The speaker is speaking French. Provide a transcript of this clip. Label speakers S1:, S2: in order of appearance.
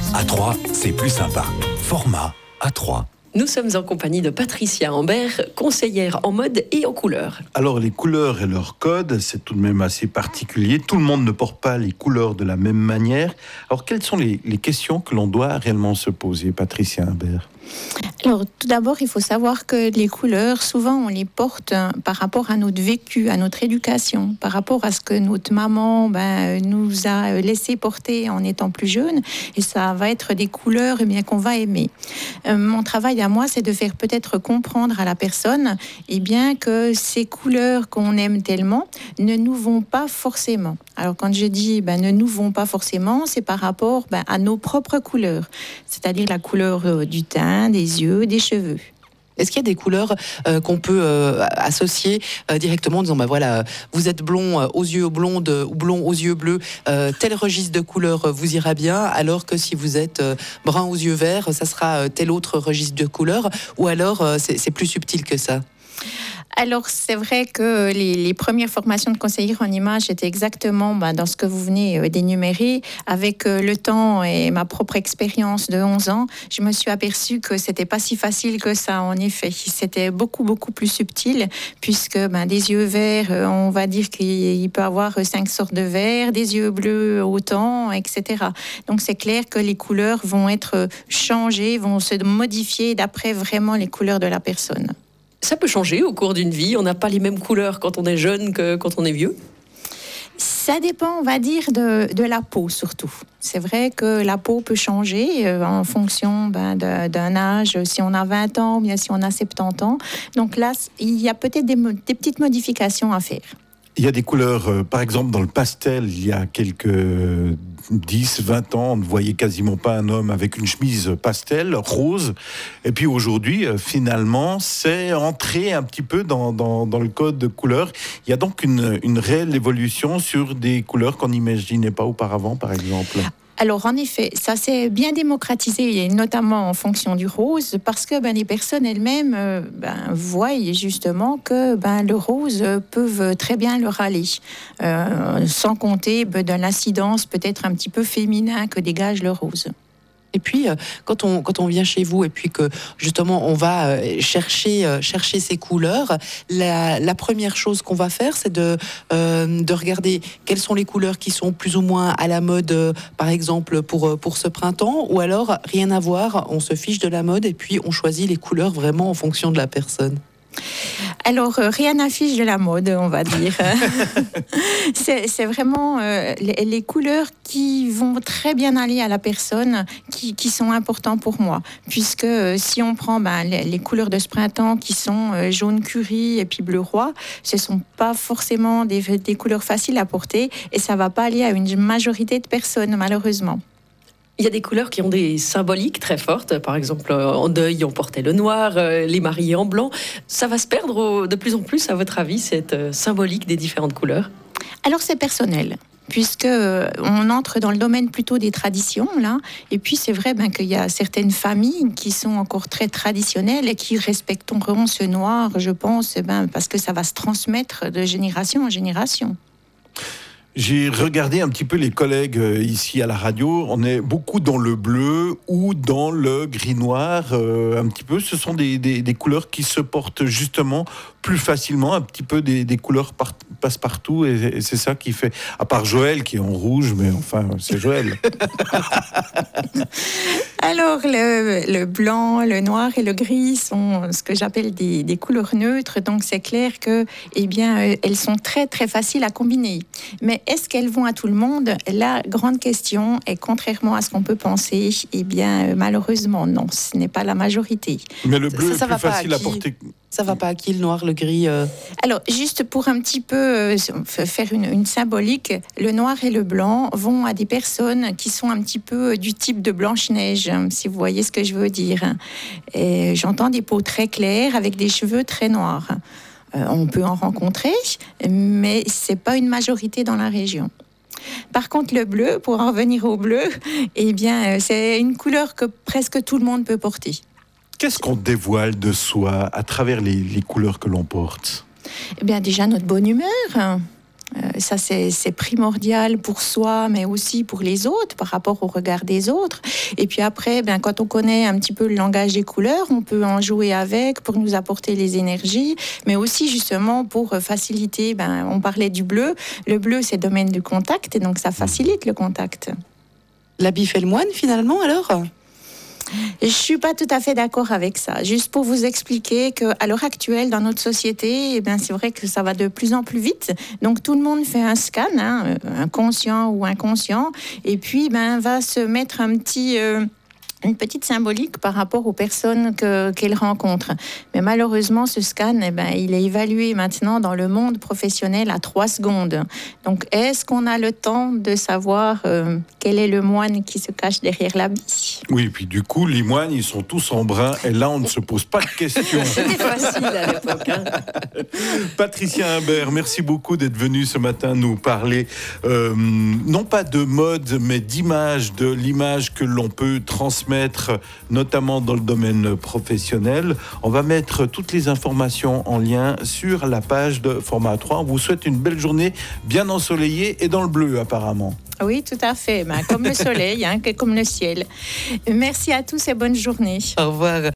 S1: A3, c'est plus sympa. Format A3.
S2: Nous sommes en compagnie de Patricia Ambert, conseillère en mode et en couleurs.
S3: Alors les couleurs et leur code, c'est tout de même assez particulier. Tout le monde ne porte pas les couleurs de la même manière. Alors quelles sont les questions que l'on doit réellement se poser, Patricia Ambert ?
S4: Alors, tout d'abord, il faut savoir que les couleurs, souvent, on les porte par rapport à notre vécu, à notre éducation, par rapport à ce que notre maman nous a laissé porter en étant plus jeune. Et ça va être des couleurs qu'on va aimer. Mon travail à moi, c'est de faire peut-être comprendre à la personne que ces couleurs qu'on aime tellement ne nous vont pas forcément. Alors, quand je dis ne nous vont pas forcément, c'est par rapport à nos propres couleurs, c'est-à-dire la couleur du teint, des yeux, des cheveux.
S5: Est-ce qu'il y a des couleurs qu'on peut associer directement en disant voilà, vous êtes blond aux yeux blondes ou blond aux yeux bleus, tel registre de couleurs vous ira bien, alors que si vous êtes brun aux yeux verts, ça sera tel autre registre de couleurs, ou alors c'est plus subtil que ça?
S4: Alors, c'est vrai que les premières formations de conseillère en images étaient exactement dans ce que vous venez d'énumérer. Avec le temps et ma propre expérience de 11 ans, je me suis aperçue que c'était pas si facile que ça, en effet. C'était beaucoup, beaucoup plus subtil, puisque des yeux verts, on va dire qu'il peut avoir 5 sortes de verts, des yeux bleus autant, etc. Donc, c'est clair que les couleurs vont être changées, vont se modifier d'après vraiment les couleurs de la personne.
S2: Ça peut changer au cours d'une vie. On n'a pas les mêmes couleurs quand on est jeune que quand on est vieux.
S4: Ça dépend, on va dire, de la peau surtout. C'est vrai que la peau peut changer en fonction d'un âge, si on a 20 ans ou bien si on a 70 ans. Donc là, il y a peut-être des petites modifications à faire.
S3: Il y a des couleurs, par exemple dans le pastel, il y a quelques 10, 20 ans, on ne voyait quasiment pas un homme avec une chemise pastel, rose. Et puis aujourd'hui, finalement, c'est entré un petit peu dans le code de couleurs. Il y a donc une réelle évolution sur des couleurs qu'on n'imaginait pas auparavant, par exemple.
S4: Alors, en effet, ça s'est bien démocratisé, notamment en fonction du rose, parce que les personnes elles-mêmes voient justement que le rose peuvent très bien leur aller, sans compter de l'incidence peut-être un petit peu féminin que dégage le rose.
S5: Et puis, quand on vient chez vous et puis que justement on va chercher ces couleurs, la première chose qu'on va faire, c'est de regarder quelles sont les couleurs qui sont plus ou moins à la mode, par exemple pour ce printemps, ou alors rien à voir, on se fiche de la mode et puis on choisit les couleurs vraiment en fonction de la personne.
S4: Alors, rien n'affiche de la mode, on va dire. c'est vraiment les couleurs qui vont très bien aller à la personne qui sont importantes pour moi. Puisque si on prend les couleurs de ce printemps qui sont jaune curry et puis bleu roi, ce ne sont pas forcément des couleurs faciles à porter et ça ne va pas aller à une majorité de personnes, malheureusement.
S2: Il y a des couleurs qui ont des symboliques très fortes. Par exemple, en deuil, on portait le noir, les mariés en blanc. Ça va se perdre de plus en plus, à votre avis, cette symbolique des différentes couleurs ?
S4: Alors, c'est personnel, puisque on entre dans le domaine plutôt des traditions, là. Et puis, c'est vrai qu'il y a certaines familles qui sont encore très traditionnelles et qui respecteront ce noir, je pense, parce que ça va se transmettre de génération en génération.
S3: J'ai regardé un petit peu les collègues ici à la radio. On est beaucoup dans le bleu ou dans le gris-noir. Un petit peu, ce sont des couleurs qui se portent justement plus facilement, un petit peu des couleurs passe-partout. Et c'est ça qui fait, à part Joël qui est en rouge, mais enfin, c'est Joël.
S4: Alors, le blanc, le noir et le gris sont ce que j'appelle des couleurs neutres. Donc, c'est clair que, elles sont très, très faciles à combiner. Mais est-ce qu'elles vont à tout le monde ? La grande question est, contrairement à ce qu'on peut penser, malheureusement, non, ce n'est pas la majorité.
S3: Mais le bleu est plus facile à porter.
S5: Ça va pas à qui, le noir, le gris
S4: Alors, juste pour un petit peu faire une symbolique, le noir et le blanc vont à des personnes qui sont un petit peu du type de Blanche-Neige, si vous voyez ce que je veux dire. Et j'entends des peaux très claires avec des cheveux très noirs. On peut en rencontrer, mais c'est pas une majorité dans la région. Par contre, le bleu, pour en revenir au bleu, c'est une couleur que presque tout le monde peut porter.
S3: Qu'est-ce qu'on dévoile de soi à travers les couleurs que l'on porte ?
S4: Déjà notre bonne humeur. Ça, c'est primordial pour soi, mais aussi pour les autres, par rapport au regard des autres. Et puis après, quand on connaît un petit peu le langage des couleurs, on peut en jouer avec pour nous apporter les énergies, mais aussi justement pour faciliter. On parlait du bleu. Le bleu, c'est le domaine du contact, et donc ça facilite le contact.
S5: L'habit fait le moine, finalement, alors ?
S4: Je ne suis pas tout à fait d'accord avec ça. Juste pour vous expliquer qu'à l'heure actuelle, dans notre société, c'est vrai que ça va de plus en plus vite. Donc, tout le monde fait un scan, inconscient ou inconscient, et puis va se mettre une petite symbolique par rapport aux personnes qu'elle rencontre. Mais malheureusement, ce scan, il est évalué maintenant dans le monde professionnel à 3 secondes. Donc, est-ce qu'on a le temps de savoir quel est le moine qui se cache derrière l'habit ?
S3: Oui, et puis du coup, les moines, ils sont tous en brun, et là, on ne se pose pas de questions.
S2: C'était facile à l'époque.
S3: Patricia Imbert, merci beaucoup d'être venue ce matin nous parler, non pas de mode, mais d'image, de l'image que l'on peut transmettre, notamment dans le domaine professionnel. On va mettre toutes les informations en lien sur la page de Format 3. On vous souhaite une belle journée, bien ensoleillée et dans le bleu apparemment.
S4: Oui, tout à fait. Comme le soleil, comme le ciel. Merci à tous et bonne journée.
S5: Au revoir.